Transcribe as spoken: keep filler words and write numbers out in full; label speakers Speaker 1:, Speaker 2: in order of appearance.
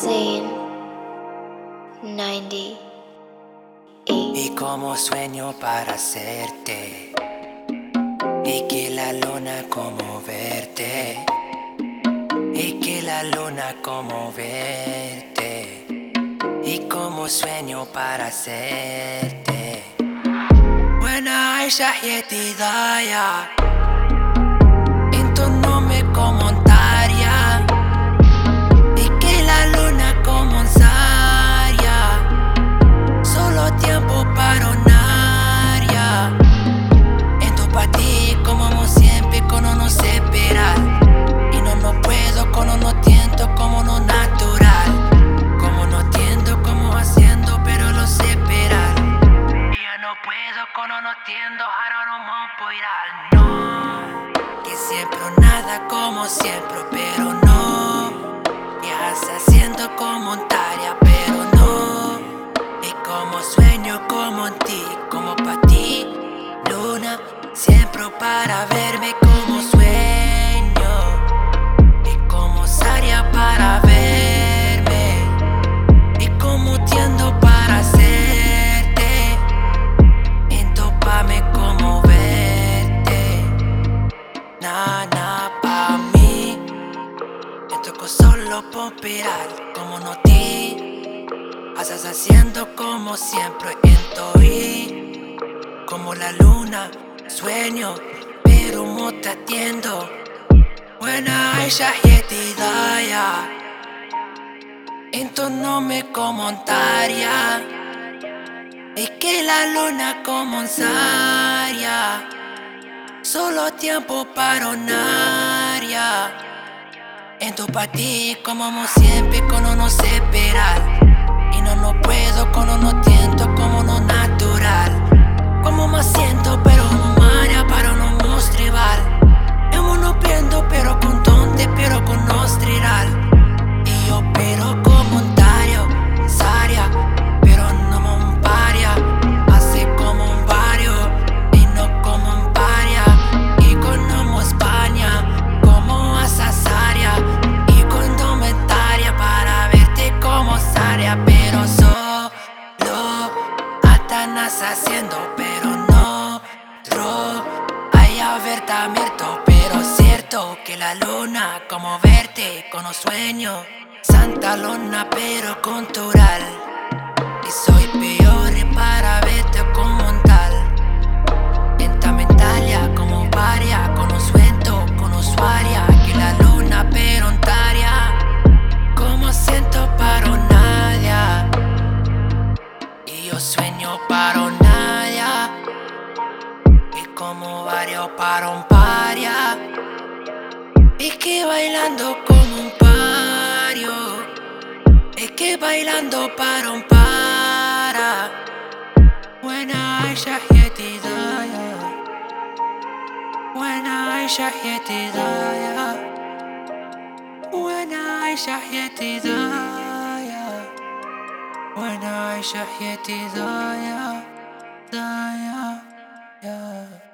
Speaker 1: Scene noventa y ocho.
Speaker 2: Y como sueño para hacerte, y que la luna como verte, y que la luna como verte, y como sueño para hacerte. وانا عايشة حياتي ضايعة انتو نومي كومنتاريا y que la luna como un saria solo tiempo para un área en tu ti como amo siempre con no separar y no no puedo con no tiento como no natural como no tiendo como haciendo pero lo separar yo no puedo con no tiendo ahora no me puedo ir al no que siempre o nada como siempre pero no viajas haciendo como un tarea pero no y como sueño como en ti como pa' ti luna siempre para verme como sueño y como saria para verme y como tiendo para hacerte entópame como verte na na pa' mí me tocó solo pompear como no ti haces haciendo como siempre estoy como la luna sueño pero no te atiendo buena ella y daya en tu nombre comentaria y que la luna como un saria solo tiempo para un área en tu ti como amo siempre con no separar y no no puedo con no tiento como no natural como me siento pero no maria para no mostrar emo no prendo pero con tonte pero con nostriral y yo pero comentario saria pero no me un paria hace como un barrio y no como un paria y con como España como asasaria y con comentaria para verte como saria pero solo atanas haciendo pero no tro hay a verte abierto pero cierto que la luna como verte con los sueños Santa Luna pero cultural y soy peor para verte como un tal esta mentalia como varia con los suelto con usuaria que la luna pero ontaria como siento para nadie y yo sueño para nadie y como varios para un paria y que bailando como un pario y que bailando para un para buena ella y daya buena ella y daya buena ella y daya buena ella y daya daya yeah